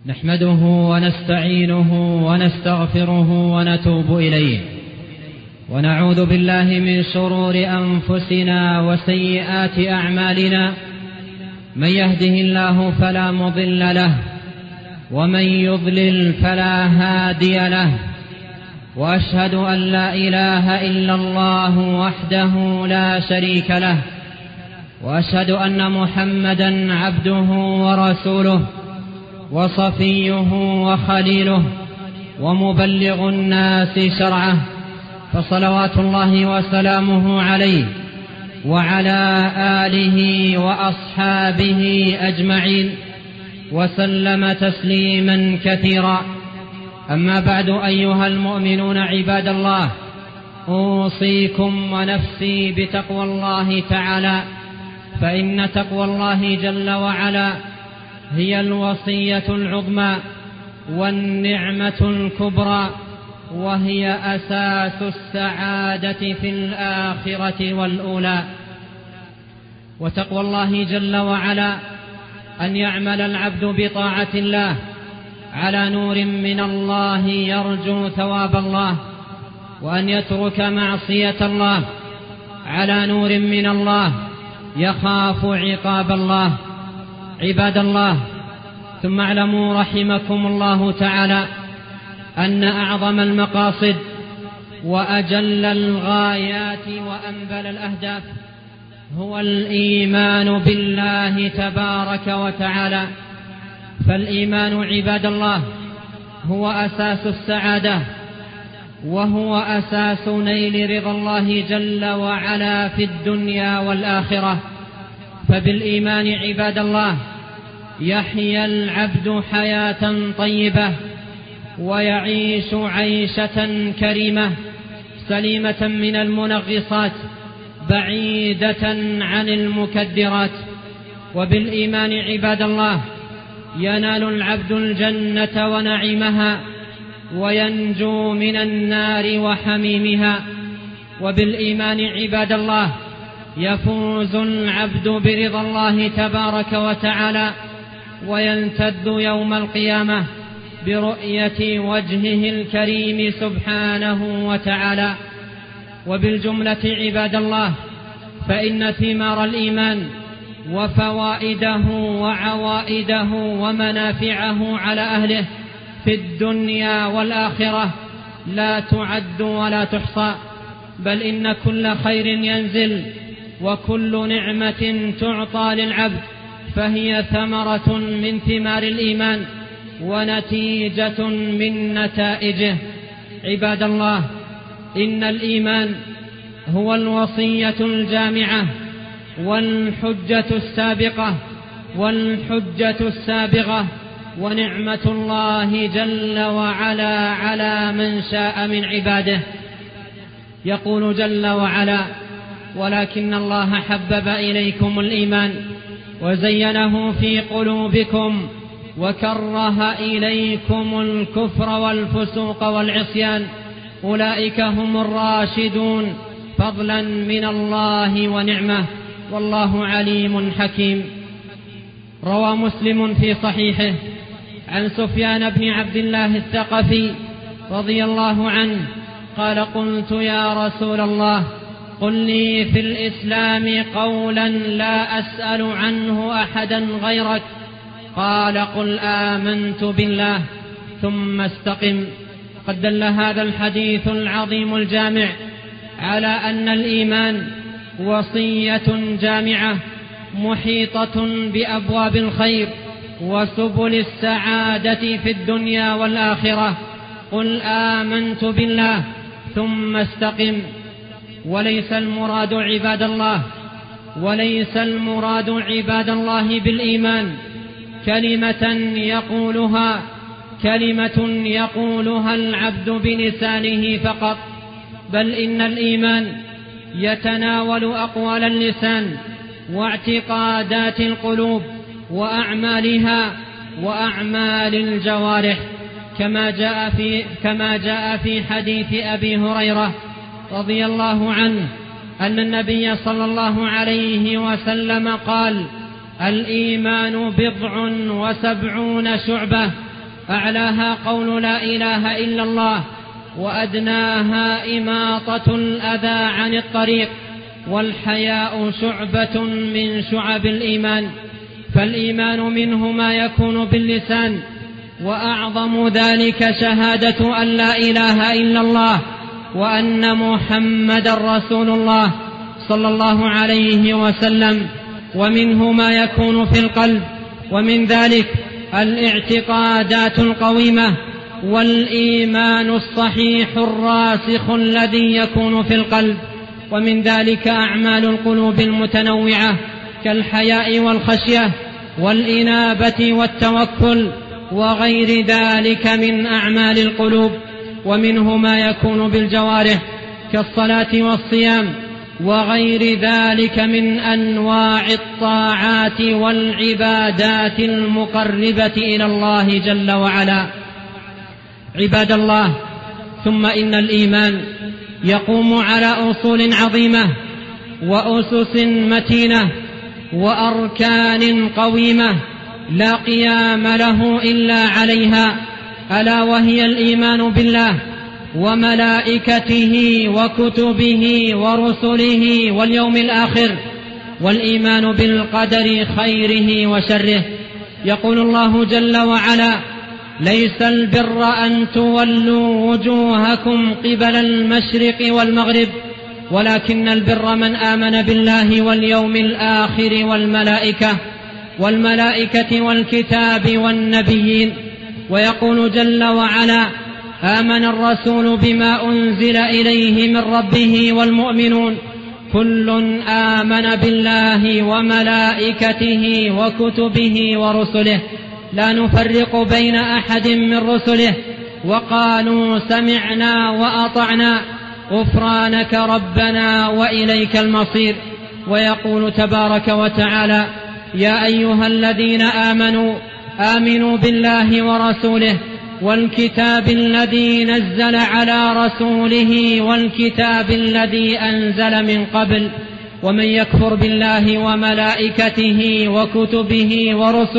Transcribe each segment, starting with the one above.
نحمده ونستعينه ونستغفره ونتوب إليه، ونعوذ بالله من شرور أنفسنا وسيئات أعمالنا. من يهده الله فلا مضل له، ومن يضلل فلا هادي له. وأشهد أن لا إله إلا الله وحده لا شريك له، وأشهد أن محمدا عبده ورسوله وصفيه وخليله ومبلغ الناس شرعه، فصلوات الله وسلامه عليه وعلى آله وأصحابه أجمعين، وسلم تسليما كثيرا. أما بعد، أيها المؤمنون عباد الله، أوصيكم ونفسي بتقوى الله تعالى، فإن تقوى الله جل وعلا هي الوصية العظمى والنعمة الكبرى، وهي أساس السعادة في الآخرة والأولى. وتقوى الله جل وعلا أن يعمل العبد بطاعة الله على نور من الله يرجو ثواب الله، وأن يترك معصية الله على نور من الله يخاف عقاب الله. عباد الله، ثم اعلموا رحمكم الله تعالى أن أعظم المقاصد وأجل الغايات وأنبل الأهداف هو الإيمان بالله تبارك وتعالى. فالإيمان عباد الله هو أساس السعادة، وهو أساس نيل رضا الله جل وعلا في الدنيا والآخرة. فبالإيمان عباد الله يحيا العبد حياة طيبة، ويعيش عيشة كريمة سليمة من المنغصات، بعيدة عن المكدرات. وبالإيمان عباد الله ينال العبد الجنة ونعيمها، وينجو من النار وحميمها. وبالإيمان عباد الله يفوز العبد برضا الله تبارك وتعالى، وينتد يوم القيامة برؤية وجهه الكريم سبحانه وتعالى. وبالجملة عباد الله فإن ثمار الإيمان وفوائده وعوائده ومنافعه على أهله في الدنيا والآخرة لا تعد ولا تحصى، بل إن كل خير ينزل وكل نعمة تعطى للعبد فهي ثمرة من ثمار الإيمان ونتيجة من نتائجه. عباد الله، إن الإيمان هو الوصية الجامعة والحجة السابقة ونعمة الله جل وعلا على من شاء من عباده. يقول جل وعلا: ولكن الله حبب إليكم الإيمان وزينه في قلوبكم وكره إليكم الكفر والفسوق والعصيان، أولئك هم الراشدون فضلا من الله ونعمة، والله عليم حكيم. روى مسلم في صحيحه عن سفيان بن عبد الله الثقفي رضي الله عنه قال: قلت يا رسول الله، قل لي في الإسلام قولا لا أسأل عنه أحدا غيرك. قال: قل آمنت بالله ثم استقم. قد دل هذا الحديث العظيم الجامع على أن الإيمان وصية جامعة محيطة بأبواب الخير وسبل السعادة في الدنيا والآخرة. قل آمنت بالله ثم استقم. وليس المراد عباد الله بالإيمان كلمة يقولها العبد بلسانه فقط، بل إن الإيمان يتناول أقوال اللسان واعتقادات القلوب وأعمالها وأعمال الجوارح، كما جاء في حديث أبي هريرة رضي الله عنه أن النبي صلى الله عليه وسلم قال: الإيمان 70 شعبة أعلاها قول لا إله إلا الله، وأدناها إماطة الأذى عن الطريق. والحياء شعبة من شعب الإيمان، فالإيمان منه ما يكون باللسان، وأعظم ذلك شهادة أن لا إله إلا الله وأن محمد رسول الله صلى الله عليه وسلم. ومنه ما يكون في القلب، ومن ذلك الاعتقادات القويمة والإيمان الصحيح الراسخ الذي يكون في القلب. ومن ذلك أعمال القلوب المتنوعة كالحياء والخشية والإنابة والتوكل وغير ذلك من أعمال القلوب. ومنه ما يكون بالجوارح كالصلاة والصيام وغير ذلك من أنواع الطاعات والعبادات المقربة إلى الله جل وعلا. عباد الله، ثم إن الإيمان يقوم على أصول عظيمة وأسس متينة وأركان قويمة لا قيام له إلا عليها، ألا وهي الإيمان بالله وملائكته وكتبه ورسله واليوم الآخر، والإيمان بالقدر خيره وشره. يقول الله جل وعلا: ليس البر أن تولوا وجوهكم قبل المشرق والمغرب ولكن البر من آمن بالله واليوم الآخر والملائكة والكتاب والنبيين. ويقول جل وعلا: آمن الرسول بما أنزل إليه من ربه والمؤمنون كل آمن بالله وملائكته وكتبه ورسله لا نفرق بين أحد من رسله وقالوا سمعنا وأطعنا غفرانك ربنا وإليك المصير. ويقول تبارك وتعالى: يا أيها الذين آمنوا آمنوا بالله ورسوله والكتاب الذي نزل على رسوله والكتاب الذي أنزل من قبل ومن يكفر بالله وملائكته وكتبه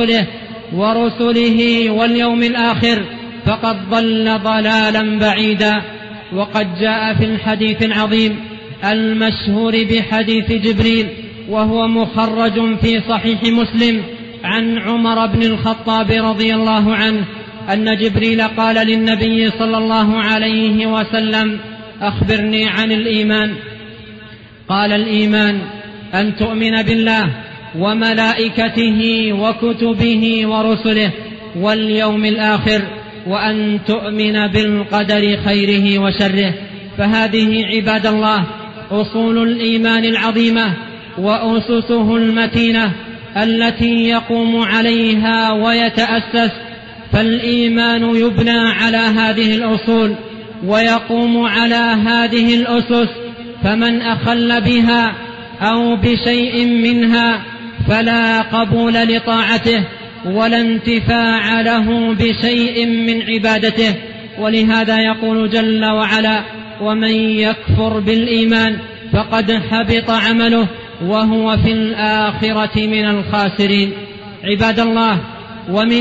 ورسله واليوم الآخر فقد ضل ضلالا بعيدا. وقد جاء في الحديث العظيم المشهور بحديث جبريل، وهو مخرج في صحيح مسلم، عن عمر بن الخطاب رضي الله عنه أن جبريل قال للنبي صلى الله عليه وسلم: أخبرني عن الإيمان. قال: الإيمان أن تؤمن بالله وملائكته وكتبه ورسله واليوم الآخر وأن تؤمن بالقدر خيره وشره. فهذه عباد الله أصول الإيمان العظيمة وأسسه المتينة التي يقوم عليها ويتأسس. فالإيمان يبنى على هذه الأصول ويقوم على هذه الأسس، فمن أخل بها أو بشيء منها فلا قبول لطاعته ولا انتفاع له بشيء من عبادته. ولهذا يقول جل وعلا: ومن يكفر بالإيمان فقد حبط عمله وهو في الآخرة من الخاسرين. عباد الله، ومن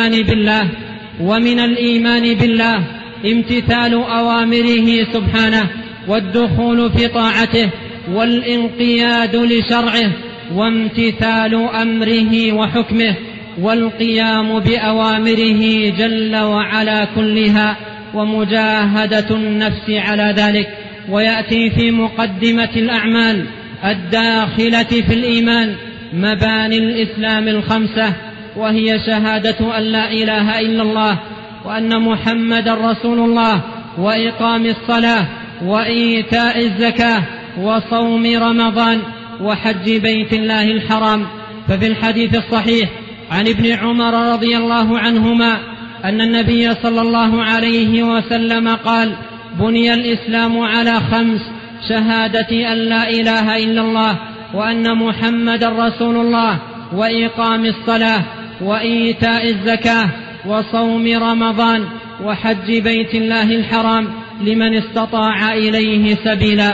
الإيمان بالله امتثال أوامره سبحانه والدخول في طاعته والانقياد لشرعه وامتثال أمره وحكمه والقيام بأوامره جل وعلا كلها ومجاهدة النفس على ذلك. ويأتي في مقدمة الأعمال الداخلة في الإيمان مباني الإسلام الخمسة، وهي شهادة أن لا إله إلا الله وأن محمد رسول الله وإقام الصلاة وإيتاء الزكاة وصوم رمضان وحج بيت الله الحرام. ففي الحديث الصحيح عن ابن عمر رضي الله عنهما أن النبي صلى الله عليه وسلم قال: بني الإسلام على 5: شهادة أن لا إله إلا الله وأن محمد رسول الله وإقام الصلاة وإيتاء الزكاة وصوم رمضان وحج بيت الله الحرام لمن استطاع إليه سبيلا.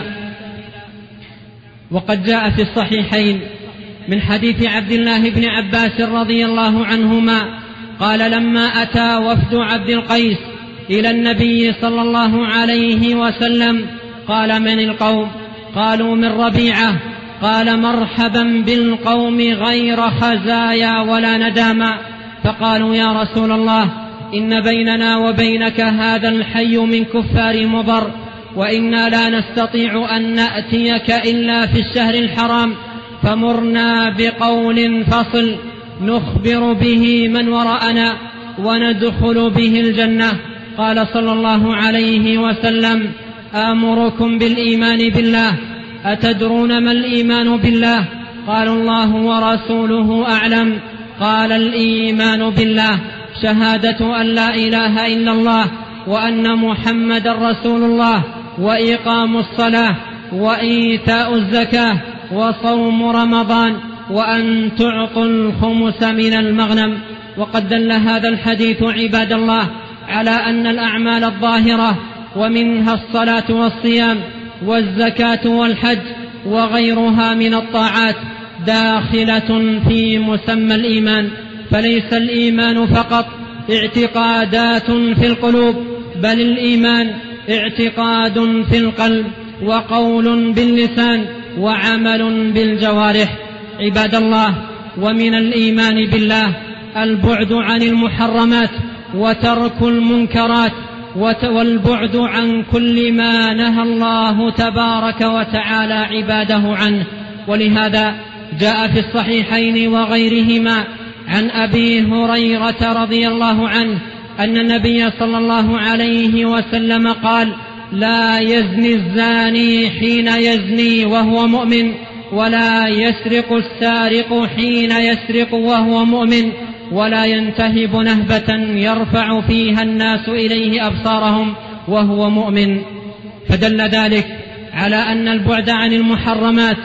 وقد جاء في الصحيحين من حديث عبد الله بن عباس رضي الله عنهما قال: لما أتى وفد عبد القيس إلى النبي صلى الله عليه وسلم قال: من القوم؟ قالوا: من ربيعة. قال: مرحبا بالقوم غير خزايا ولا نداما. فقالوا: يا رسول الله، إن بيننا وبينك هذا الحي من كفار مضر، وإنا لا نستطيع أن نأتيك إلا في الشهر الحرام، فمرنا بقول فصل نخبر به من وراءنا وندخل به الجنة. قال صلى الله عليه وسلم: آمركم بالإيمان بالله. أتدرون ما الإيمان بالله؟ قالوا: الله ورسوله أعلم. قال: الإيمان بالله شهادة أن لا إله إلا الله وأن محمد رسول الله، وإقام الصلاة، وإيتاء الزكاة، وصوم رمضان، وأن تعطوا الخمس من المغنم. وقد دل هذا الحديث عباد الله على أن الأعمال الظاهرة، ومنها الصلاة والصيام والزكاة والحج وغيرها من الطاعات، داخلة في مسمى الإيمان. فليس الإيمان فقط اعتقادات في القلوب، بل الإيمان اعتقاد في القلب، وقول باللسان، وعمل بالجوارح. عباد الله، ومن الإيمان بالله البعد عن المحرمات وترك المنكرات، والبعد عن كل ما نهى الله تبارك وتعالى عباده عنه. ولهذا جاء في الصحيحين وغيرهما عن أبي هريرة رضي الله عنه أن النبي صلى الله عليه وسلم قال: لا يزني الزاني حين يزني وهو مؤمن، ولا يسرق السارق حين يسرق وهو مؤمن، ولا ينتهب نهبة يرفع فيها الناس إليه أبصارهم وهو مؤمن. فدل ذلك على أن البعد عن المحرمات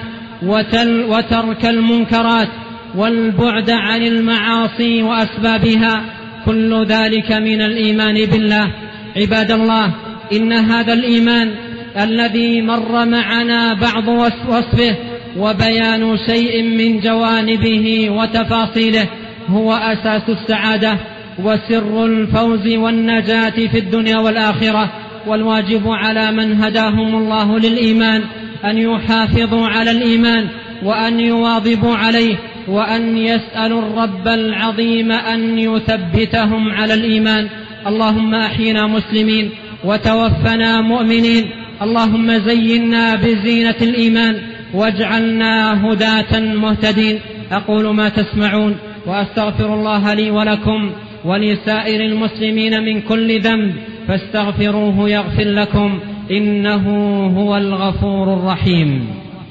وترك المنكرات والبعد عن المعاصي وأسبابها كل ذلك من الإيمان بالله. عباد الله، إن هذا الإيمان الذي مر معنا بعض وصفه وبيان شيء من جوانبه وتفاصيله هو أساس السعادة وسر الفوز والنجاة في الدنيا والآخرة. والواجب على من هداهم الله للإيمان أن يحافظوا على الإيمان وأن يواظبوا عليه، وأن يسألوا الرب العظيم أن يثبتهم على الإيمان. اللهم أحينا مسلمين وتوفنا مؤمنين. اللهم زينا بزينة الإيمان واجعلنا هداة مهتدين. أقول ما تسمعون وأستغفر الله لي ولكم ولسائر المسلمين من كل ذنب، فاستغفروه يغفر لكم، إنه هو الغفور الرحيم.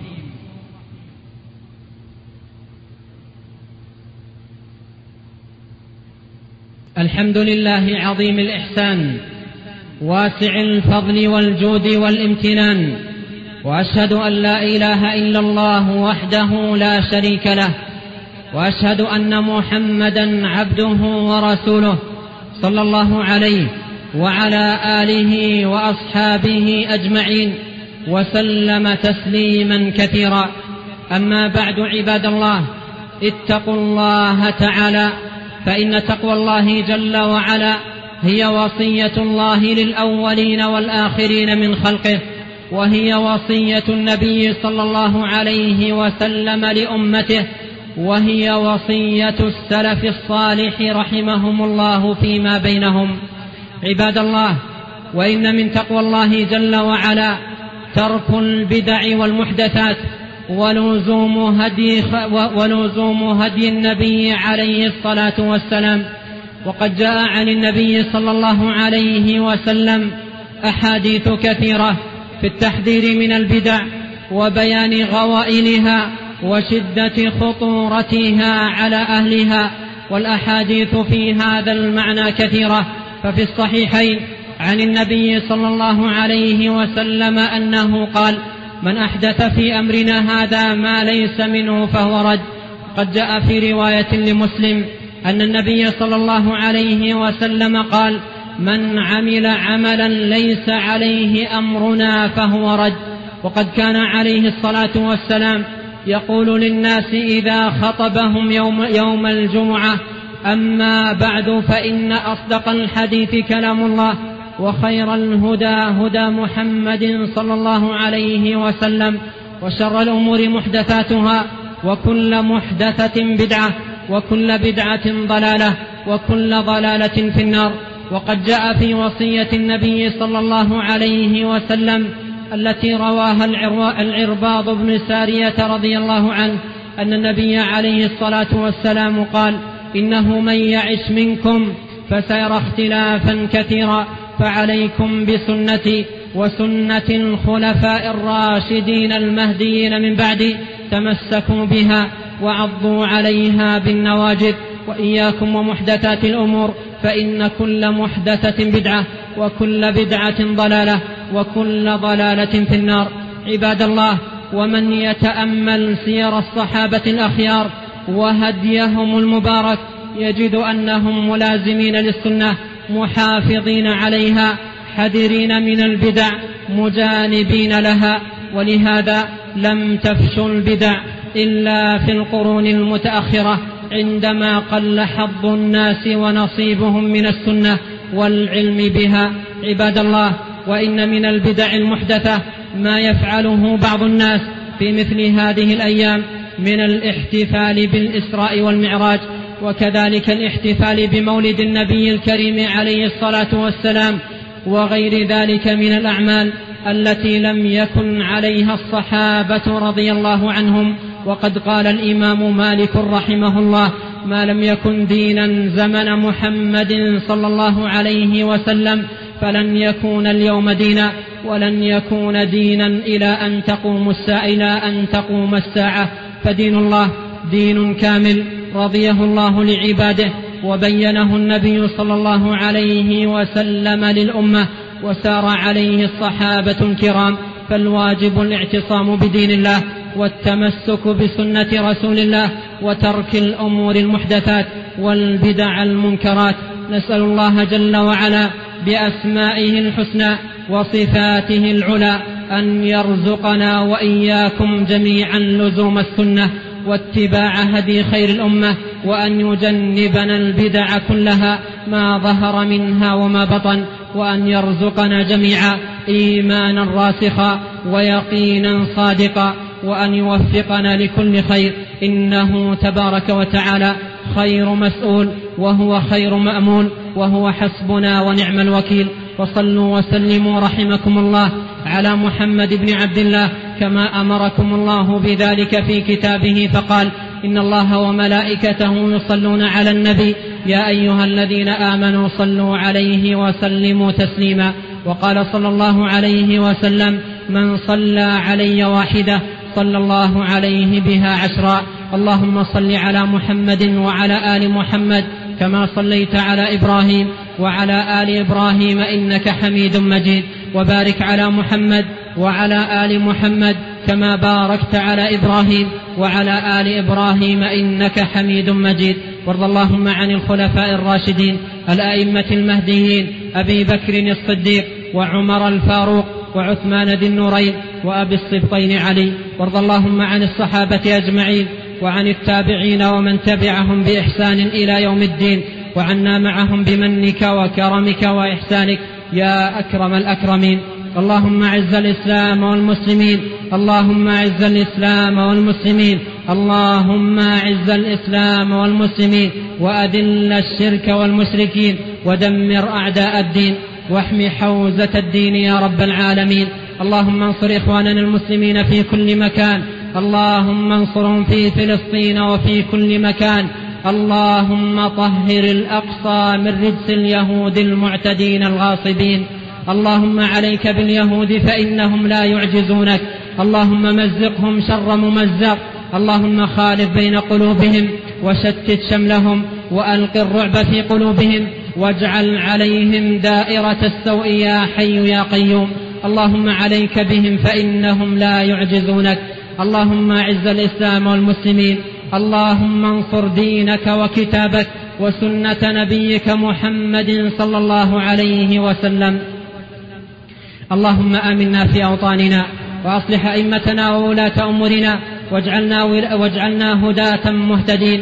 الحمد لله عظيم الإحسان واسع الفضل والجود والامتنان، وأشهد أن لا إله إلا الله وحده لا شريك له، وأشهد أن محمدا عبده ورسوله صلى الله عليه وعلى آله وأصحابه أجمعين وسلم تسليما كثيرا. أما بعد، عباد الله، اتقوا الله تعالى، فإن تقوى الله جل وعلا هي وصية الله للأولين والآخرين من خلقه، وهي وصية النبي صلى الله عليه وسلم لأمته، وهي وصية السلف الصالح رحمهم الله فيما بينهم. عباد الله، وإن من تقوى الله جل وعلا ترك البدع والمحدثات ولزوم هدي النبي عليه الصلاة والسلام. وقد جاء عن النبي صلى الله عليه وسلم أحاديث كثيرة في التحذير من البدع وبيان غوائلها وشدة خطورتها على أهلها، والأحاديث في هذا المعنى كثيرة. ففي الصحيحين عن النبي صلى الله عليه وسلم أنه قال: من أحدث في أمرنا هذا ما ليس منه فهو رد. قد جاء في رواية لمسلم أن النبي صلى الله عليه وسلم قال: من عمل عملا ليس عليه أمرنا فهو رد. وقد كان عليه الصلاة والسلام يقول للناس إذا خطبهم يوم الجمعة: أما بعد، فإن أصدق الحديث كلام الله، وخير الهدى هدى محمد صلى الله عليه وسلم، وشر الأمور محدثاتها، وكل محدثة بدعة، وكل بدعة ضلالة، وكل ضلالة في النار. وقد جاء في وصية النبي صلى الله عليه وسلم التي رواها العرباض بن سارية رضي الله عنه أن النبي عليه الصلاة والسلام قال: إنه من يعش منكم فسيرى اختلافا كثيرا، فعليكم بسنتي وسنة الخلفاء الراشدين المهديين من بعدي، تمسكوا بها وعضوا عليها بالنواجذ، وإياكم ومحدثات الأمور، فإن كل محدثة بدعة، وكل بدعة ضلالة، وكل ضلالة في النار. عباد الله، ومن يتأمل سير الصحابة الأخيار وهديهم المبارك يجد أنهم ملازمين للسنة، محافظين عليها، حذرين من البدع، مجانبين لها. ولهذا لم تفش البدع إلا في القرون المتأخرة، عندما قل حظ الناس ونصيبهم من السنة والعلم بها. عباد الله، وإن من البدع المحدثة ما يفعله بعض الناس في مثل هذه الأيام من الاحتفال بالإسراء والمعراج، وكذلك الاحتفال بمولد النبي الكريم عليه الصلاة والسلام، وغير ذلك من الأعمال التي لم يكن عليها الصحابة رضي الله عنهم. وقد قال الإمام مالك رحمه الله: ما لم يكن دينا زمن محمد صلى الله عليه وسلم فلن يكون اليوم دينا، ولن يكون دينا إلى أن تقوم الساعة. فدين الله دين كامل رضيه الله لعباده، وبينه النبي صلى الله عليه وسلم للأمة، وسار عليه الصحابة الكرام. فالواجب الاعتصام بدين الله والتمسك بسنة رسول الله، وترك الأمور المحدثات والبدع المنكرات. نسأل الله جل وعلا بأسمائه الحسنى وصفاته العلى أن يرزقنا وإياكم جميعا لزوم السنة واتباع هدي خير الأمة، وأن يجنبنا البدع كلها ما ظهر منها وما بطن، وأن يرزقنا جميعا إيمانا راسخا ويقينا صادقا، وأن يوفقنا لكل خير، إنه تبارك وتعالى خير مسؤول، وهو خير مأمول، وهو حسبنا ونعم الوكيل. وصلوا وسلموا رحمكم الله على محمد بن عبد الله كما أمركم الله بذلك في كتابه، فقال: إن الله وملائكته يصلون على النبي يا أيها الذين آمنوا صلوا عليه وسلموا تسليما. وقال صلى الله عليه وسلم: من صلى علي واحدة صلى الله عليه بها 10. اللهم صل على محمد وعلى آل محمد كما صليت على إبراهيم وعلى آل إبراهيم إنك حميد مجيد، وبارك على محمد وعلى آل محمد كما باركت على إبراهيم وعلى آل إبراهيم إنك حميد مجيد. وارض اللهم عن الخلفاء الراشدين الأئمة المهديين أبي بكر الصديق وعمر الفاروق وعثمان ذي النورين وأبي الصبطين علي. وارض اللهم عن الصحابة أجمعين وعن التابعين ومن تبعهم بإحسان إلى يوم الدين، وعنا معهم بمنك وكرمك وإحسانك يا أكرم الأكرمين. اللهم أعز الإسلام والمسلمين، اللهم أعز الإسلام والمسلمين، اللهم أعز الإسلام والمسلمين، وأذل الشرك والمشركين، ودمر أعداء الدين، واحم حوزة الدين يا رب العالمين. اللهم انصر إخواننا المسلمين في كل مكان، اللهم انصرهم في فلسطين وفي كل مكان. اللهم طهر الأقصى من رجس اليهود المعتدين الغاصبين. اللهم عليك باليهود فإنهم لا يعجزونك، اللهم مزقهم شر ممزق، اللهم خالف بين قلوبهم وشتت شملهم، وألق الرعب في قلوبهم، واجعل عليهم دائرة السوء يا حي يا قيوم. اللهم عليك بهم فإنهم لا يعجزونك. اللهم أعز الإسلام والمسلمين، اللهم انصر دينك وكتابك وسنة نبيك محمد صلى الله عليه وسلم. اللهم آمنا في أوطاننا، وأصلح أئمتنا وولاة أمورنا، واجعلنا هداة مهتدين.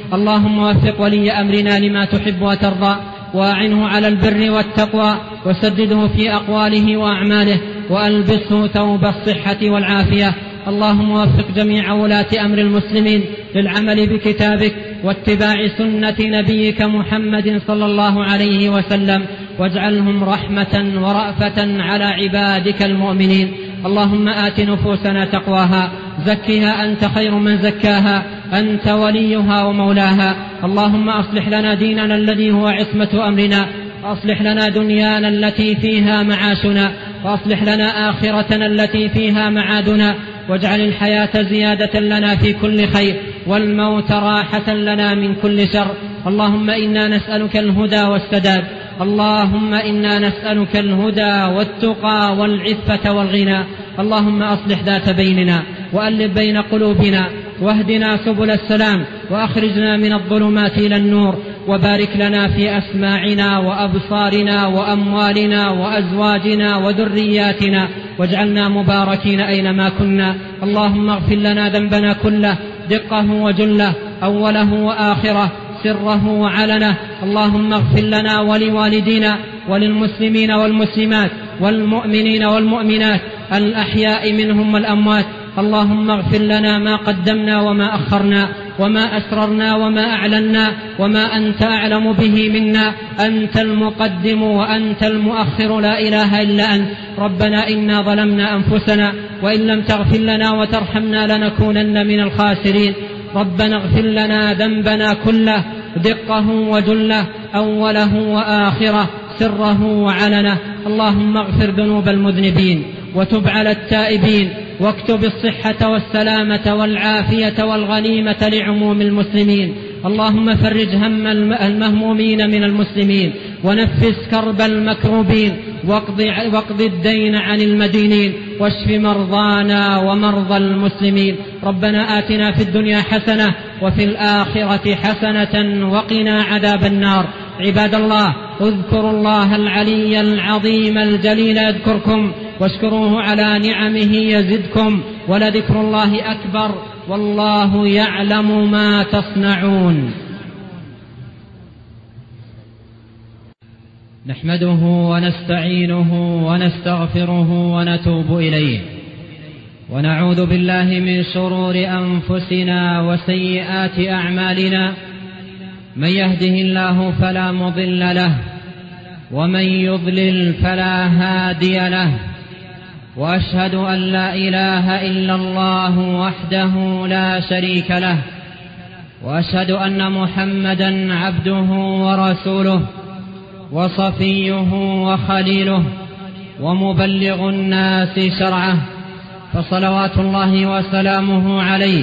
اللهم وفق ولي أمرنا لما تحب وترضى، وأعنه على البر والتقوى، وسدده في أقواله وأعماله، وألبسه ثوب الصحة والعافية. اللهم وفق جميع ولاة أمر المسلمين للعمل بكتابك واتباع سنة نبيك محمد صلى الله عليه وسلم، واجعلهم رحمة ورأفة على عبادك المؤمنين. اللهم آت نفوسنا تقواها، زكها أنت خير من زكاها، أنت وليها ومولاها. اللهم أصلح لنا ديننا الذي هو عصمة أمرنا، وأصلح لنا دنيانا التي فيها معاشنا، وأصلح لنا آخرتنا التي فيها معادنا، واجعل الحياة زيادة لنا في كل خير، والموت راحة لنا من كل شر. اللهم إنا نسألك الهدى والسداد، اللهم إنا نسألك الهدى والتقى والعفة والغنى. اللهم أصلح ذات بيننا، وألف بين قلوبنا، واهدنا سبل السلام، وأخرجنا من الظلمات إلى النور، وبارك لنا في أسماعنا وأبصارنا وأموالنا وأزواجنا وذرياتنا، واجعلنا مباركين أينما كنا. اللهم اغفر لنا ذنبنا كله، دقه وجله، أوله وآخره، سره وعلنه. اللهم اغفر لنا ولوالدينا وللمسلمين والمسلمات والمؤمنين والمؤمنات الأحياء منهم والأموات. اللهم اغفر لنا ما قدمنا وما أخرنا، وما أسررنا وما أعلنا، وما أنت أعلم به منا. أنت المقدم وأنت المؤخر، لا إله إلا أنت. ربنا إنا ظلمنا أنفسنا، وإن لم تغفر لنا وترحمنا لنكونن من الخاسرين. ربنا اغفر لنا ذنبنا كله، دقه وجله، أوله وآخره، سره وعلنه. اللهم اغفر ذنوب المذنبين، وتب على التائبين، واكتب الصحة والسلامة والعافية والغنيمة لعموم المسلمين. اللهم فرج هم المهمومين من المسلمين، ونفس كرب المكروبين، واقض الدين عن المدينين، واشف مرضانا ومرضى المسلمين. ربنا آتنا في الدنيا حسنة، وفي الآخرة حسنة، وقنا عذاب النار. عباد الله، اذكروا الله العلي العظيم الجليل يذكركم، واشكروه على نعمه يزدكم، ولذكر الله أكبر، والله يعلم ما تصنعون. نحمده ونستعينه ونستغفره ونتوب إليه، ونعوذ بالله من شرور أنفسنا وسيئات أعمالنا. من يهده الله فلا مضل له، ومن يضلل فلا هادي له. وأشهد أن لا إله إلا الله وحده لا شريك له، وأشهد أن محمدا عبده ورسوله، وصفيه وخليله، ومبلغ الناس شرعه، فصلوات الله وسلامه عليه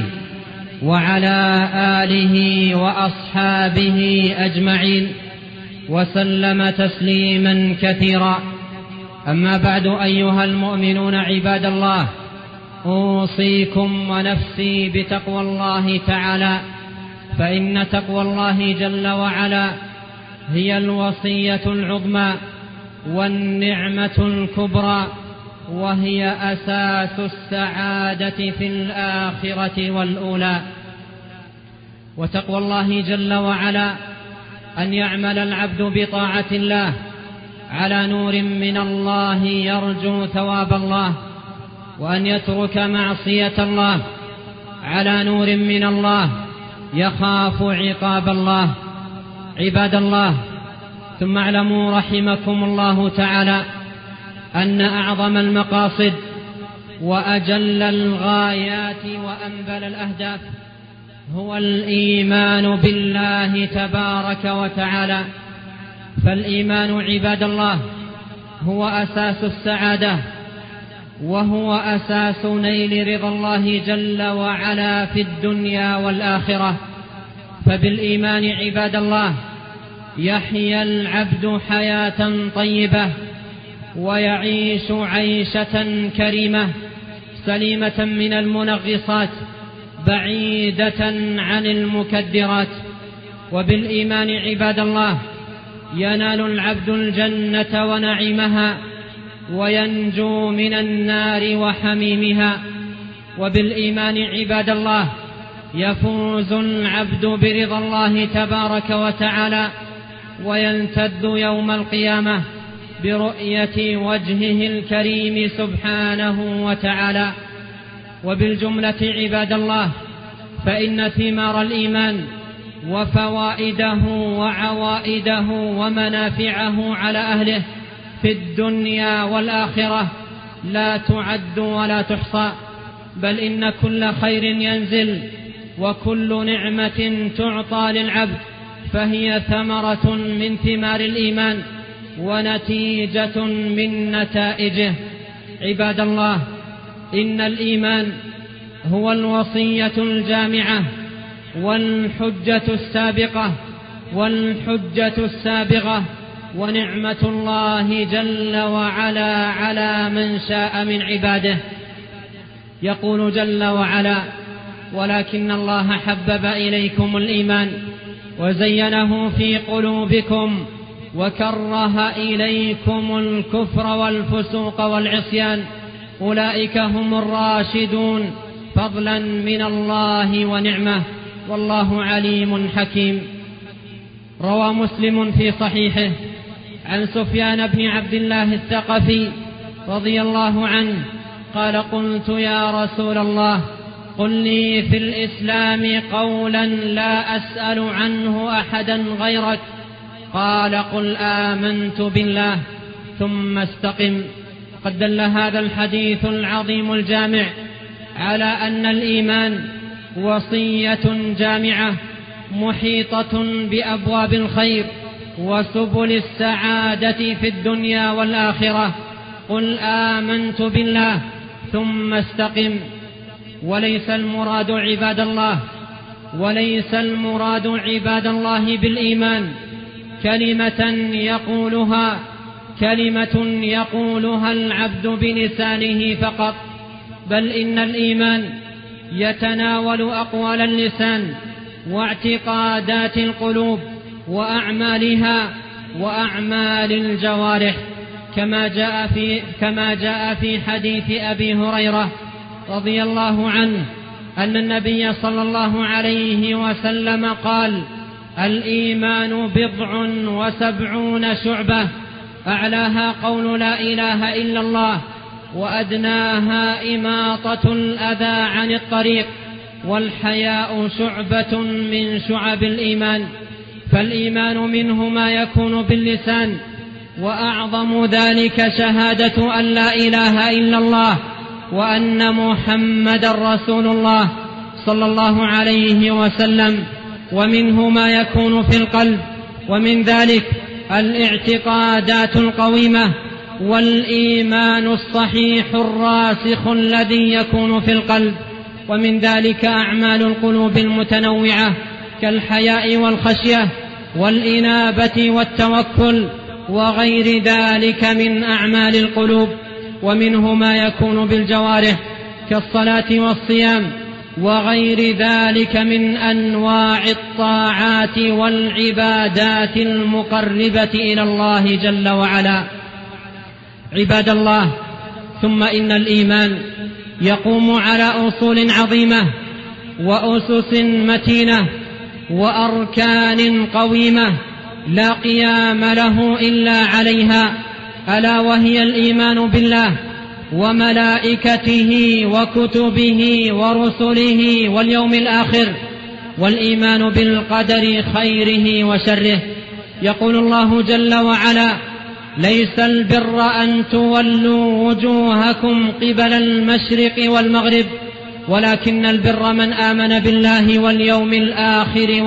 وعلى آله وأصحابه أجمعين، وسلم تسليما كثيرا. أما بعد، أيها المؤمنون عباد الله، أوصيكم ونفسي بتقوى الله تعالى، فإن تقوى الله جل وعلا هي الوصية العظمى والنعمة الكبرى، وهي أساس السعادة في الآخرة والأولى. وتقوى الله جل وعلا أن يعمل العبد بطاعة الله على نور من الله يرجو ثواب الله، وأن يترك معصية الله على نور من الله يخاف عقاب الله. عباد الله، ثم اعلموا رحمكم الله تعالى أن أعظم المقاصد وأجل الغايات وأنبل الأهداف هو الإيمان بالله تبارك وتعالى. فالإيمان عباد الله هو أساس السعادة، وهو أساس نيل رضا الله جل وعلا في الدنيا والآخرة. فبالإيمان عباد الله يحيا العبد حياة طيبة، ويعيش عيشة كريمة سليمة من المنغصات، بعيدة عن المكدرات. وبالإيمان عباد الله ينال العبد الجنة ونعيمها، وينجو من النار وحميمها. وبالإيمان عباد الله يفوز العبد برضا الله تبارك وتعالى، وينتد يوم القيامة برؤية وجهه الكريم سبحانه وتعالى. وبالجملة عباد الله، فإن ثمار الإيمان وفوائده وعوائده ومنافعه على أهله في الدنيا والآخرة لا تعد ولا تحصى، بل إن كل خير ينزل وكل نعمة تعطى للعبد فهي ثمرة من ثمار الإيمان ونتيجة من نتائجه. عباد الله، إن الإيمان هو الوصية الجامعة والحجة السابقة ونعمة الله جل وعلا على من شاء من عباده. يقول جل وعلا: ولكن الله حبب إليكم الإيمان وزينه في قلوبكم وكره إليكم الكفر والفسوق والعصيان أولئك هم الراشدون فضلا من الله ونعمة والله عليم حكيم. روى مسلم في صحيحه عن سفيان بن عبد الله الثقفي رضي الله عنه قال: قلت يا رسول الله قل لي في الإسلام قولا لا أسأل عنه أحدا غيرك. قال: قل آمنت بالله ثم استقم. قد دل هذا الحديث العظيم الجامع على أن الإيمان وصية جامعة محيطة بأبواب الخير وسبل السعادة في الدنيا والآخرة. قل آمنت بالله ثم استقم. وليس المراد عباد الله بالإيمان كلمة يقولها العبد بلسانه فقط، بل إن الإيمان يتناول أقوال اللسان واعتقادات القلوب وأعمالها وأعمال الجوارح، كما جاء في حديث أبي هريرة رضي الله عنه أن النبي صلى الله عليه وسلم قال: الإيمان 70 شعبة، أعلاها قول لا إله إلا الله، وأدناها إماطة الأذى عن الطريق، والحياء شعبة من شعب الإيمان. فالإيمان منه ما يكون باللسان، وأعظم ذلك شهادة أن لا إله إلا الله وأن محمدا رسول الله صلى الله عليه وسلم. ومنه ما يكون في القلب، ومن ذلك الاعتقادات القويمة والإيمان الصحيح الراسخ الذي يكون في القلب، ومن ذلك أعمال القلوب المتنوعة كالحياء والخشية والإنابة والتوكل وغير ذلك من أعمال القلوب. ومنه ما يكون بالجوارح كالصلاة والصيام وغير ذلك من أنواع الطاعات والعبادات المقربة إلى الله جل وعلا. عباد الله، ثم إن الإيمان يقوم على أصول عظيمة وأسس متينة وأركان قويمة لا قيام له إلا عليها، ألا وهي الإيمان بالله وملائكته وكتبه ورسله واليوم الآخر، والإيمان بالقدر خيره وشره. يقول الله جل وعلا: ليس البر أن تولوا وجوهكم قبل المشرق والمغرب، ولكن البر من آمن بالله واليوم الآخر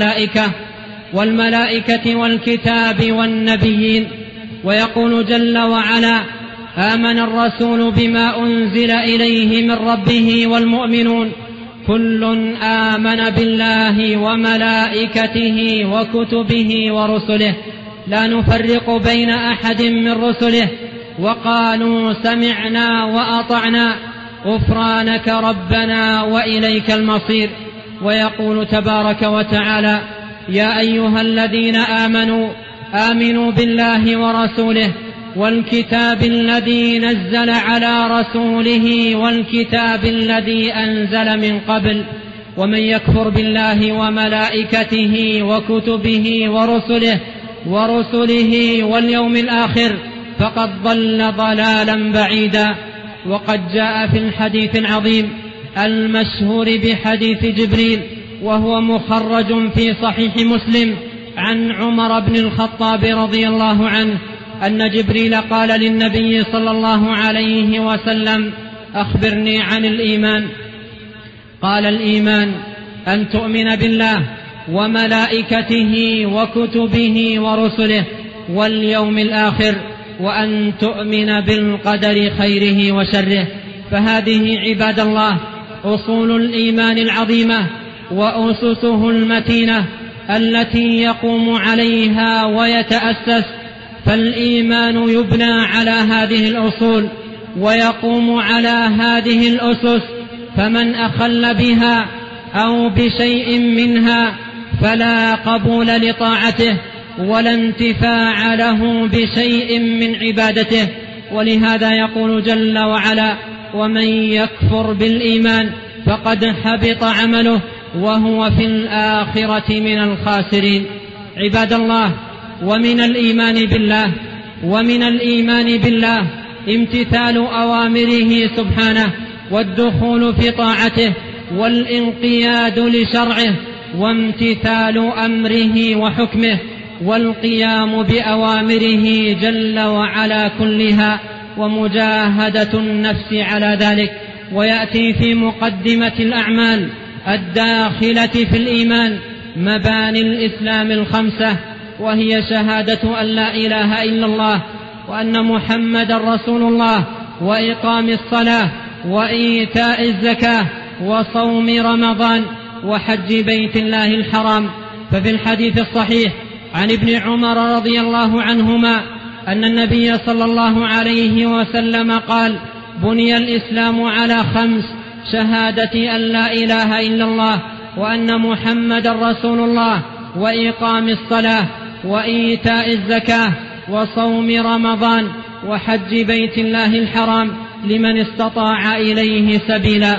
والملائكة والكتاب والنبيين. ويقول جل وعلا: آمن الرسول بما أنزل إليه من ربه والمؤمنون كل آمن بالله وملائكته وكتبه ورسله لا نفرق بين أحد من رسله وقالوا سمعنا وأطعنا غفرانك ربنا وإليك المصير. ويقول تبارك وتعالى: يا أيها الذين آمنوا آمنوا بالله ورسوله والكتاب الذي نزل على رسوله والكتاب الذي أنزل من قبل ومن يكفر بالله وملائكته وكتبه ورسله واليوم الآخر فقد ضل ضلالا بعيدا. وقد جاء في الحديث العظيم المشهور بحديث جبريل، وهو مخرج في صحيح مسلم، عن عمر بن الخطاب رضي الله عنه أن جبريل قال للنبي صلى الله عليه وسلم: أخبرني عن الإيمان. قال: الإيمان أن تؤمن بالله وملائكته وكتبه ورسله واليوم الآخر، وأن تؤمن بالقدر خيره وشره. فهذه عباد الله أصول الإيمان العظيمة وأسسه المتينة التي يقوم عليها ويتأسس. فالإيمان يبنى على هذه الأصول ويقوم على هذه الأسس، فمن أخل بها أو بشيء منها فلا قبول لطاعته ولا انتفاع له بشيء من عبادته. ولهذا يقول جل وعلا: ومن يكفر بالإيمان فقد حبط عمله وهو في الآخرة من الخاسرين. عباد الله، ومن الإيمان بالله امتثال أوامره سبحانه والدخول في طاعته والانقياد لشرعه وامتثال أمره وحكمه والقيام بأوامره جل وعلا كلها ومجاهدة النفس على ذلك. ويأتي في مقدمة الأعمال الداخلة في الإيمان مباني الإسلام الخمسة، وهي شهادة أن لا إله إلا الله وأن محمدا رسول الله، وإقام الصلاة، وإيتاء الزكاة، وصوم رمضان، وحج بيت الله الحرام. ففي الحديث الصحيح عن ابن عمر رضي الله عنهما أن النبي صلى الله عليه وسلم قال: بني الإسلام على 5: شهادة أن لا إله إلا الله وأن محمدا رسول الله، وإقام الصلاة، وإيتاء الزكاة، وصوم رمضان، وحج بيت الله الحرام لمن استطاع إليه سبيلا.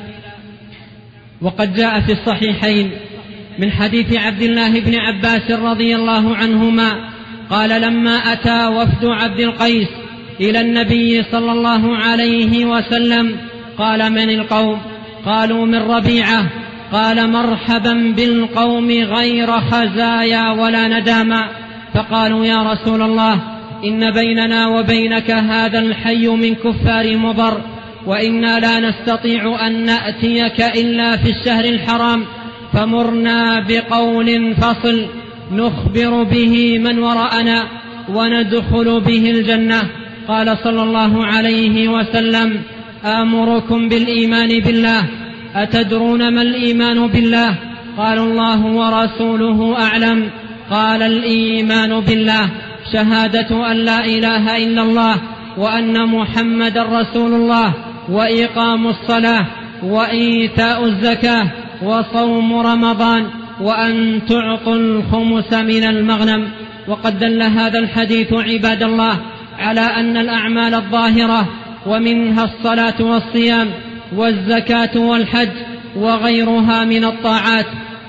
وقد جاء في الصحيحين من حديث عبد الله بن عباس رضي الله عنهما قال: لما أتى وفد عبد القيس إلى النبي صلى الله عليه وسلم قال: من القوم؟ قالوا: من ربيعة. قال: مرحبا بالقوم غير خزايا ولا نداما. فقالوا: يا رسول الله، إن بيننا وبينك هذا الحي من كفار مضر، وإنا لا نستطيع أن نأتيك إلا في الشهر الحرام، فمرنا بقول فصل نخبر به من وراءنا وندخل به الجنة. قال صلى الله عليه وسلم: آمركم بالإيمان بالله. أتدرون ما الإيمان بالله؟ قالوا: الله ورسوله أعلم. قال: الإيمان بالله شهادة أن لا إله إلا الله وأن محمدا رسول الله، وإقام الصلاة، وإيتاء الزكاة، وصوم رمضان، وأن تعطوا الخمس من المغنم. وقد دل هذا الحديث عباد الله على أن الأعمال الظاهرة ومنها الصلاة والصيام والزكاة والحج وغيرها من الطاعات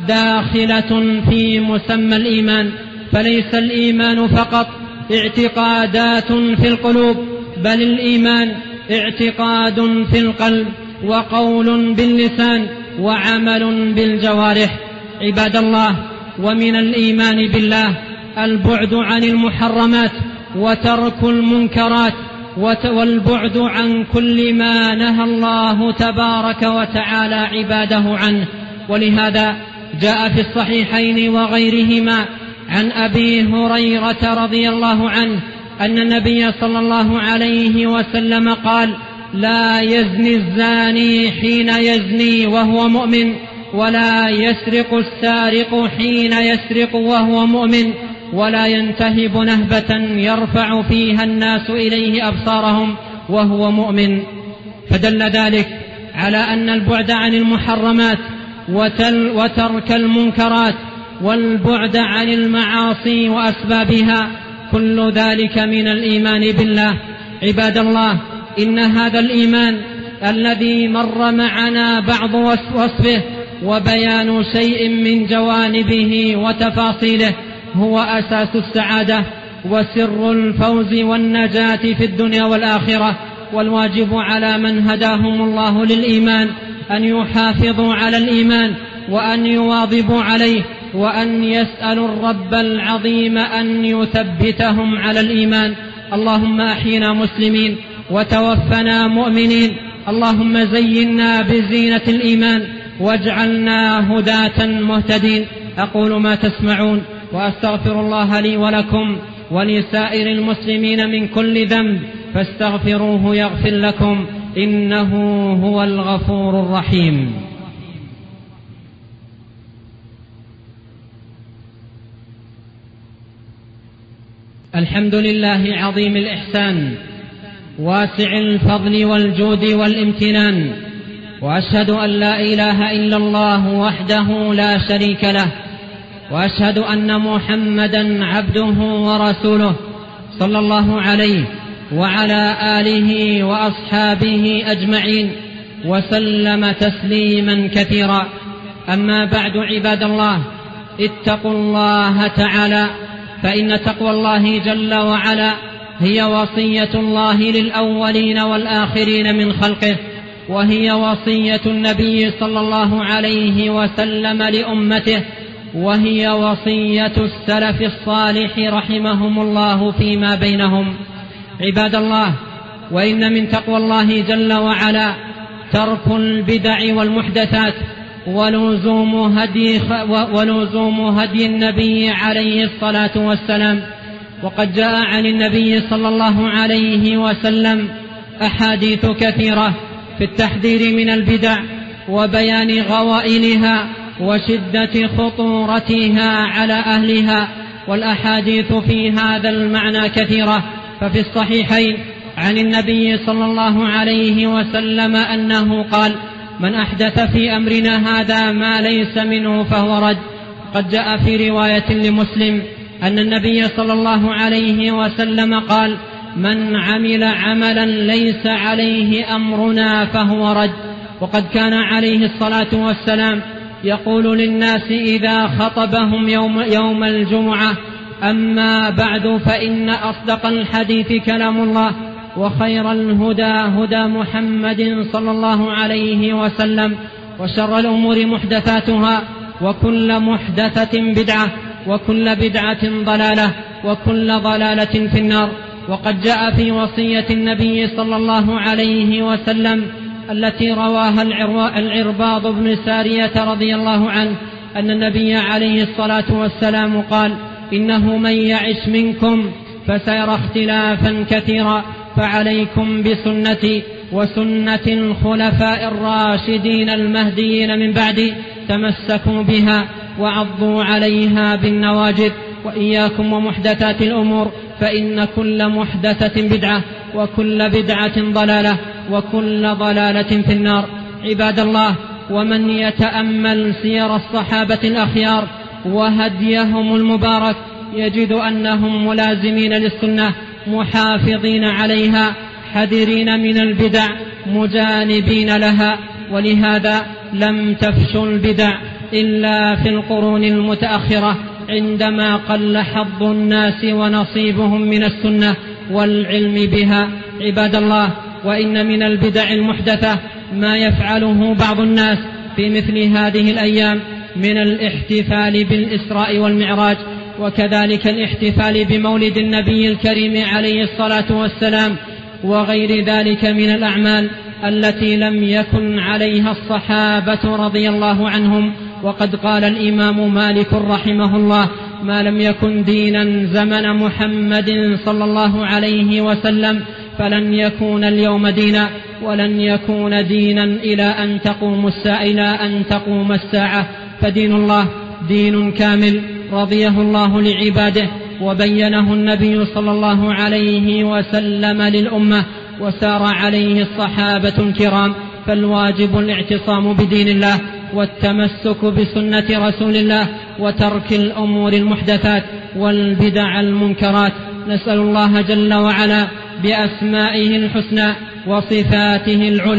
داخلة في مسمى الإيمان. فليس الإيمان فقط اعتقادات في القلوب، بل الإيمان اعتقاد في القلب وقول باللسان وعمل بالجوارح. عباد الله، ومن الإيمان بالله البعد عن المحرمات وترك المنكرات والبعد عن كل ما نهى الله تبارك وتعالى عباده عنه. ولهذا جاء في الصحيحين وغيرهما عن أبي هريرة رضي الله عنه أن النبي صلى الله عليه وسلم قال: لا يزني الزاني حين يزني وهو مؤمن، ولا يسرق السارق حين يسرق وهو مؤمن، ولا ينتهب نهبة يرفع فيها الناس إليه أبصارهم وهو مؤمن. فدل ذلك على أن البعد عن المحرمات وترك المنكرات والبعد عن المعاصي وأسبابها كل ذلك من الإيمان بالله. عباد الله، إن هذا الإيمان الذي مر معنا بعض وصفه وبيان شيء من جوانبه وتفاصيله هو أساس السعادة وسر الفوز والنجاة في الدنيا والآخرة. والواجب على من هداهم الله للإيمان أن يحافظوا على الإيمان وأن يواظبوا عليه، وأن يسألوا الرب العظيم أن يثبتهم على الإيمان. اللهم أحينا مسلمين وتوفنا مؤمنين. اللهم زينا بزينة الإيمان واجعلنا هداة مهتدين. أقول ما تسمعون وأستغفر الله لي ولكم ولسائر المسلمين من كل ذنب فاستغفروه يغفر لكم، إنه هو الغفور الرحيم. الحمد لله عظيم الإحسان واسع الفضل والجود والامتنان، وأشهد أن لا إله إلا الله وحده لا شريك له، وأشهد أن محمدا عبده ورسوله صلى الله عليه وعلى آله وأصحابه أجمعين وسلم تسليما كثيرا. أما بعد، عباد الله، اتقوا الله تعالى، فإن تقوى الله جل وعلا هي وصية الله للأولين والآخرين من خلقه، وهي وصية النبي صلى الله عليه وسلم لأمته، وهي وصية السلف الصالح رحمهم الله فيما بينهم. عباد الله، وإن من تقوى الله جل وعلا ترك البدع والمحدثات ولزوم هدي النبي عليه الصلاة والسلام. وقد جاء عن النبي صلى الله عليه وسلم أحاديث كثيرة في التحذير من البدع وبيان غوائلها وشدة خطورتها على أهلها، والأحاديث في هذا المعنى كثيرة. ففي الصحيحين عن النبي صلى الله عليه وسلم أنه قال: من أحدث في أمرنا هذا ما ليس منه فهو رد. قد جاء في رواية لمسلم أن النبي صلى الله عليه وسلم قال: من عمل عملا ليس عليه أمرنا فهو رد. وقد كان عليه الصلاة والسلام يقول للناس إذا خطبهم يوم الجمعة: أما بعد، فإن أصدق الحديث كلام الله، وخير الهدى هدى محمد صلى الله عليه وسلم، وشر الأمور محدثاتها، وكل محدثة بدعة، وكل بدعة ضلالة، وكل ضلالة في النار. وقد جاء في وصية النبي صلى الله عليه وسلم التي رواها العرباض بن سارية رضي الله عنه أن النبي عليه الصلاة والسلام قال: إنه من يعش منكم فسيرى اختلافا كثيرا، فعليكم بسنتي وسنة الخلفاء الراشدين المهديين من بعدي، تمسكوا بها وعضوا عليها بالنواجذ، وإياكم ومحدثات الأمور، فإن كل محدثة بدعة، وكل بدعة ضلالة، وكل ضلالة في النار. عباد الله، ومن يتأمل سير الصحابة الأخيار وهديهم المبارك يجد أنهم ملازمين للسنة، محافظين عليها، حذرين من البدع، مجانبين لها. ولهذا لم تفشو البدع إلا في القرون المتأخرة، عندما قل حظ الناس ونصيبهم من السنة والعلم بها. عباد الله، وإن من البدع المحدثة ما يفعله بعض الناس في مثل هذه الأيام من الاحتفال بالإسراء والمعراج، وكذلك الاحتفال بمولد النبي الكريم عليه الصلاة والسلام، وغير ذلك من الأعمال التي لم يكن عليها الصحابة رضي الله عنهم. وقد قال الإمام مالك رحمه الله: ما لم يكن دينا زمن محمد صلى الله عليه وسلم فلن يكون اليوم دينا، ولن يكون دينا إلى أن تقوم الساعة. فدين الله دين كامل رضيه الله لعباده، وبينه النبي صلى الله عليه وسلم للأمة، وسار عليه الصحابة الكرام. فالواجب الاعتصام بدين الله والتمسك بسنة رسول الله، وترك الأمور المحدثات والبدع المنكرات. نسأل الله جل وعلا بأسمائه الحسنى وصفاته العلى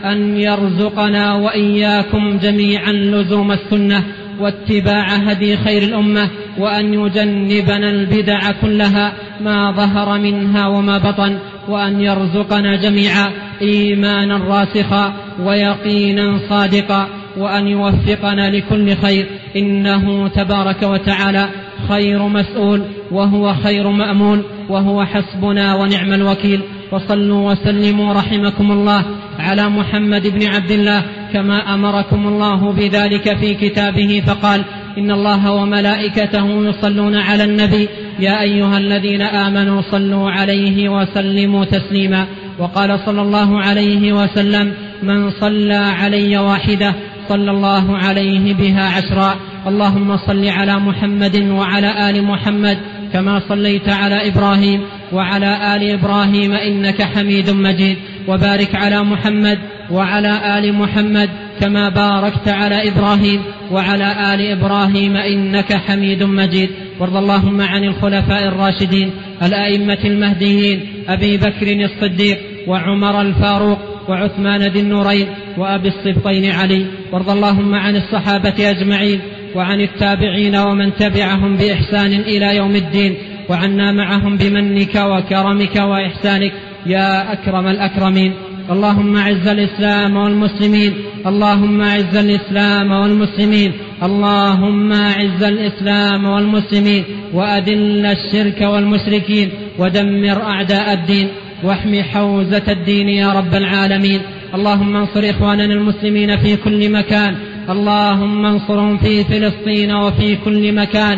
أن يرزقنا وإياكم جميعا لزوم السنة واتباع هدي خير الأمة، وأن يجنبنا البدع كلها ما ظهر منها وما بطن، وأن يرزقنا جميعا إيمانا راسخا ويقينا صادقا، وأن يوفقنا لكل خير، إنه تبارك وتعالى خير مسؤول وهو خير مأمول، وهو حسبنا ونعم الوكيل. وصلوا وسلموا رحمكم الله على محمد بن عبد الله كما أمركم الله بذلك في كتابه فقال: إن الله وملائكته يصلون على النبي يا أيها الذين آمنوا صلوا عليه وسلموا تسليما. وقال صلى الله عليه وسلم: من صلى علي واحدة صلى الله عليه بها 10. اللهم صل على محمد وعلى آل محمد كما صليت على إبراهيم وعلى آل إبراهيم إنك حميد مجيد، وبارك على محمد وعلى آل محمد كما باركت على إبراهيم وعلى آل إبراهيم إنك حميد مجيد. وارض اللهم عن الخلفاء الراشدين الأئمة المهديين أبي بكر الصديق وعمر الفاروق وعثمان ذي النورين وأبي الصبطين علي. وارض اللهم عن الصحابة أجمعين وعن التابعين ومن تبعهم بإحسان إلى يوم الدين، وعنا معهم بمنك وكرمك وإحسانك يا أكرم الأكرمين. اللهم أعز الإسلام والمسلمين، اللهم أعز الإسلام والمسلمين، اللهم أعز الإسلام والمسلمين، وأذل الشرك والمشركين، ودمر أعداء الدين، واحمي حوزة الدين يا رب العالمين. اللهم انصر إخواننا المسلمين في كل مكان، اللهم انصرهم في فلسطين وفي كل مكان.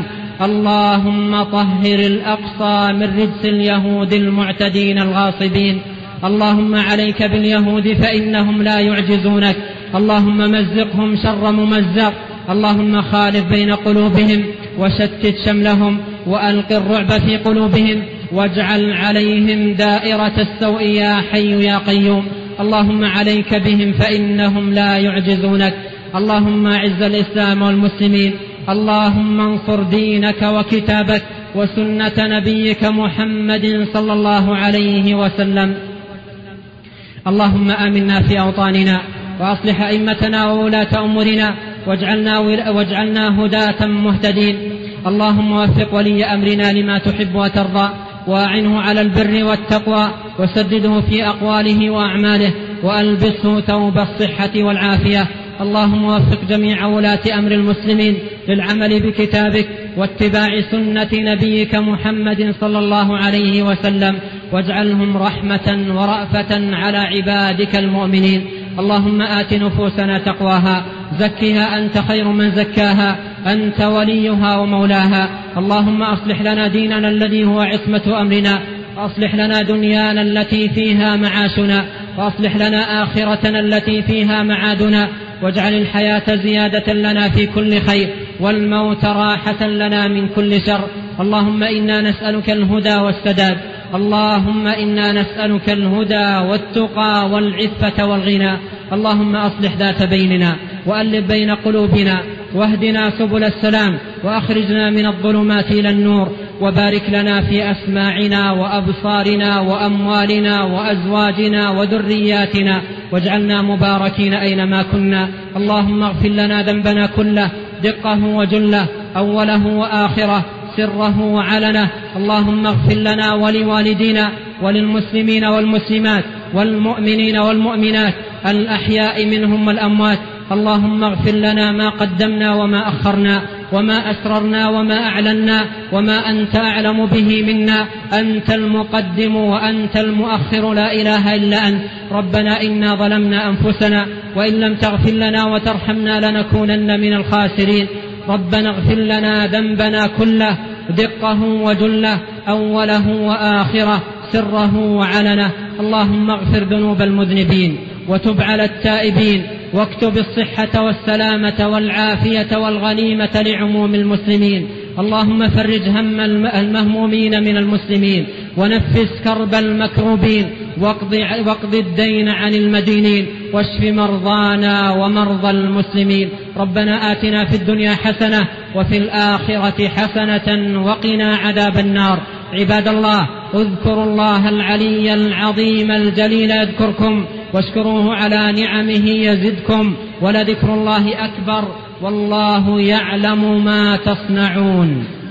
اللهم طهر الأقصى من رجس اليهود المعتدين الغاصبين. اللهم عليك باليهود فإنهم لا يعجزونك، اللهم مزقهم شر ممزق، اللهم خالف بين قلوبهم وشتت شملهم وألق الرعب في قلوبهم واجعل عليهم دائرة السوء يا حي يا قيوم. اللهم عليك بهم فإنهم لا يعجزونك. اللهم أعز الإسلام والمسلمين، اللهم انصر دينك وكتابك وسنة نبيك محمد صلى الله عليه وسلم. اللهم آمنا في أوطاننا وأصلح أئمتنا وولاة أمورنا واجعلنا هداة مهتدين. اللهم وفق ولي أمرنا لما تحب وترضى، وأعنه على البر والتقوى، وسدده في أقواله وأعماله، وألبسه ثوب الصحة والعافية. اللهم وفق جميع ولاة أمر المسلمين للعمل بكتابك واتباع سنة نبيك محمد صلى الله عليه وسلم، واجعلهم رحمة ورأفة على عبادك المؤمنين. اللهم آت نفوسنا تقواها، زكها أنت خير من زكاها، أنت وليها ومولاها. اللهم أصلح لنا ديننا الذي هو عصمة أمرنا، وأصلح لنا دنيانا التي فيها معاشنا، وأصلح لنا آخرتنا التي فيها معادنا، واجعل الحياة زيادة لنا في كل خير، والموت راحة لنا من كل شر. اللهم إنا نسألك الهدى والسداد، اللهم إنا نسألك الهدى والتقى والعفة والغنى. اللهم أصلح ذات بيننا وألف بين قلوبنا، واهدنا سبل السلام، وأخرجنا من الظلمات إلى النور، وبارك لنا في أسماعنا وأبصارنا وأموالنا وأزواجنا وذرياتنا، واجعلنا مباركين أينما كنا. اللهم اغفر لنا ذنبنا كله، دقه وجله، أوله وآخره، سره وعلنه. اللهم اغفر لنا ولوالدينا وللمسلمين والمسلمات والمؤمنين والمؤمنات الأحياء منهم والأموات. اللهم اغفر لنا ما قدمنا وما أخرنا، وما أسررنا وما أعلنا، وما أنت أعلم به منا. أنت المقدم وأنت المؤخر، لا إله إلا أنت. ربنا إنا ظلمنا أنفسنا، وإن لم تغفر لنا وترحمنا لنكونن من الخاسرين. ربنا اغفر لنا ذنبنا كله، دقه وجله، أوله وآخره، سره وعلنه. اللهم اغفر ذنوب المذنبين، وتب على التائبين، واكتب الصحة والسلامة والعافية والغنيمة لعموم المسلمين. اللهم فرج هم المهمومين من المسلمين، ونفس كرب المكروبين، واقض الدين عن المدينين، واشف مرضانا ومرضى المسلمين. ربنا آتنا في الدنيا حسنة وفي الآخرة حسنة وقنا عذاب النار. عباد الله، اذكروا الله العلي العظيم الجليل يذكركم، واشكروه على نعمه يزدكم ولذكر الله أكبر والله يعلم ما تصنعون.